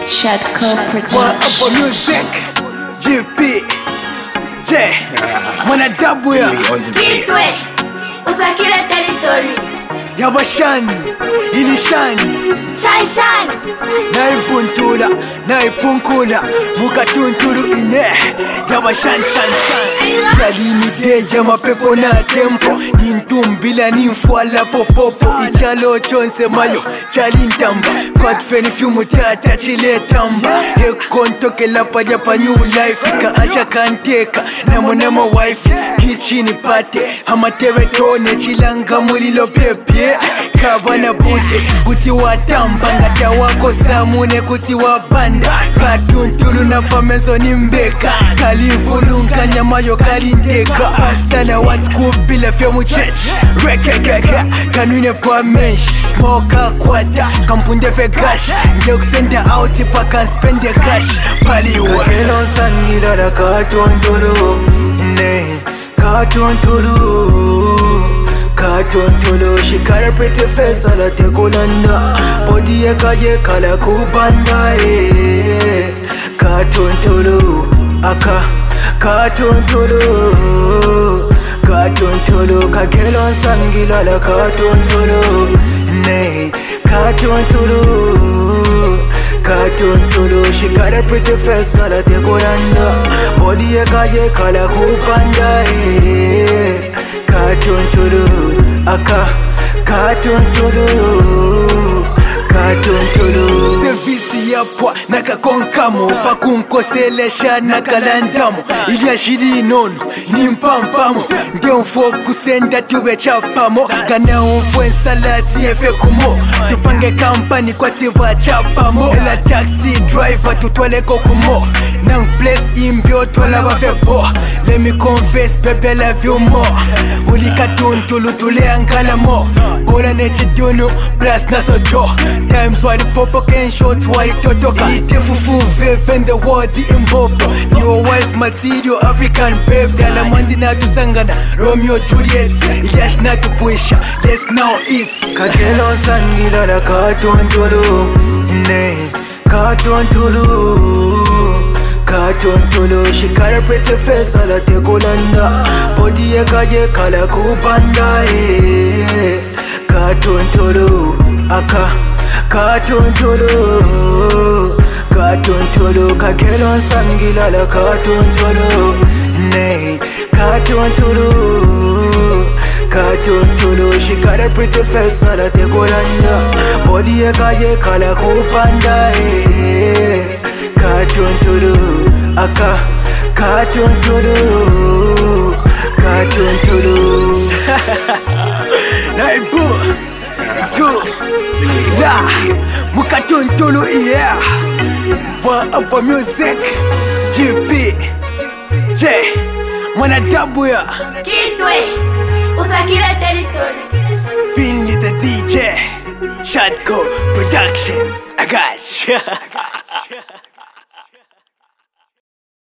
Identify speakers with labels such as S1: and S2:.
S1: Shadco
S2: One up
S1: Production.
S2: on music, GP, J, mwana dabu ya
S3: Kitwe, usakile territory.
S2: Yabashan, Ilishan,
S3: Shan.
S2: Naipunkula, Mukatuntulu ine Yabashan, Yalini de yama pepo na tempo Nintumbila ninfuala popopo Ichalo chonse mayo, chalintamba Kwa tfeni fiumu tata chile tamba Yekonto ke lapa japa new life Ka asha kanteka, namo wife Kichini pate, hamatewe tone Chilanga mulilo pepe Kabana bute, kuti watamba Ngata wako samune kuti wabanda Katuntulu na pamezo nimbeka Kalimfulunka nyamayo kalindeka Pastana wat kupila fya muchech Rekekeke, kanune pa mensh Smoka kwata, kampunde fe gash Nge kusenda out ipa kan spende cash Paliwa Kakelon sangila la katuntulu Ne, katuntulu She got a pretty face, all the tekolanda. Body yeka la kubanda. Cartoon tulu, aka. Cartoon tulu, kakelon sangila la cartoon tulu. Nay, cartoon tulu. She got a pretty face, all the tekolanda. Body yeka la kubanda. Aka Katuntulu Servisi yapwa nakakonkamo Pakunkoselesha nakalandamo Ilya shiri nono nimpampamo Ngeumfo kusenda tube chapamo Gana umfo ensalati efe kumo Tupange kampani kwa tiba chapamo Ela taxi driver tutwale kokumo Nang place imbio twala wafebo Let me confess baby love you more Uli katuntulu tule angala mo Bola nechi dunu plus naso jo Times wali popo ken short wali totoka Ite fufu veve the world imbobo Your wife material African babe Dala mandi na tusangana Romeo Juliet Ilyash na tupuisha Let's now eat Kakelo sangila la katuntulu Ne Katuntulu She got a pretty face, all the tekolanda. Body yeka la kubanda. Katuntulu, aka. Katuntulu, kakelon sangila la katuntulu. Nay, Katuntulu, she got a pretty face, all the tekolanda. Body yeka la kubanda. Katuntulu, aka. Katuntulu. Naibu, la, Mukatuntulu, yeah. One up on music, GP, J, mwana dabu ya
S3: Kitwe, usakile territory.
S2: Finley the DJ, Shadco Productions, I got you.